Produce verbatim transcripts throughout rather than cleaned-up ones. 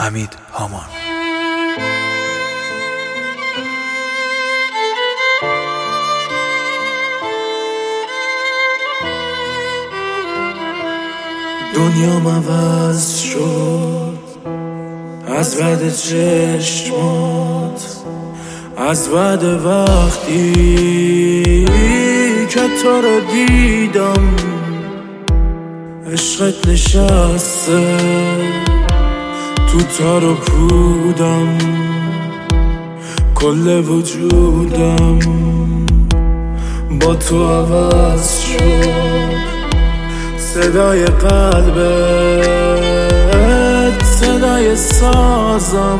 حمید هامان. دنیام عوض شد از بعد چشمات، از بعد وقتی که تو رو دیدم. عشقت نشسته تو تار و پودم، کل وجودم با تو عوض شد. صدای قلبت صدای سازم،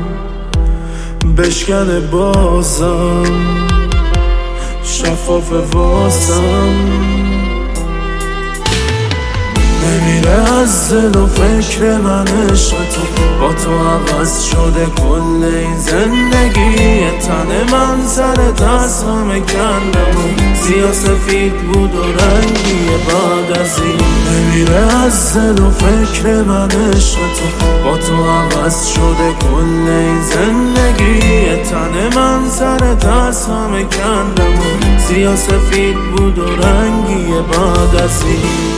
بشکن بازم شفاف واسم. نمیره از دل و فکر من عشق تو، با تو عوض شده کل این زندگی. تن من سرت از همه کندم، سیاه سفید بود و رنگی بعد از این. نمیره از دل و فکر من عشق تو، با تو عوض شده کل این زندگی. تن من سرت از همه کندم، سیاه سفید بود و رنگی بعد از این.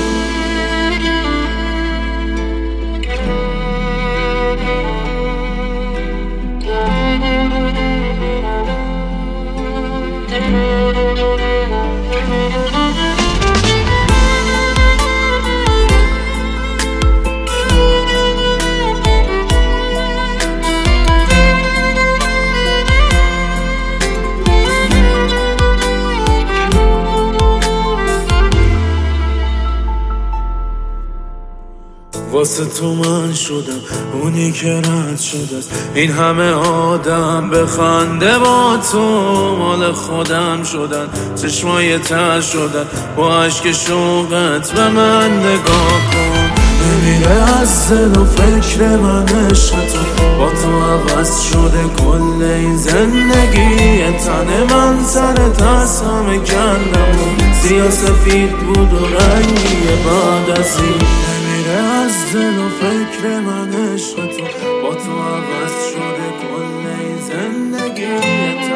واسه تو من شدم اونی که رد شده است. این همه آدم به خنده با تو مال خودم شدن. چشمای تر شدن با عشق شوقت به من نگاه کن. نمیره از دل و فکر من عشق تو، با تو عوض شده کل این زندگی. تن من سرت از همه کندم، سیاه سفید بود و رنگی بعد از این. از دل و فکر من عشق تو، با تو عوض شده کل این زندگی.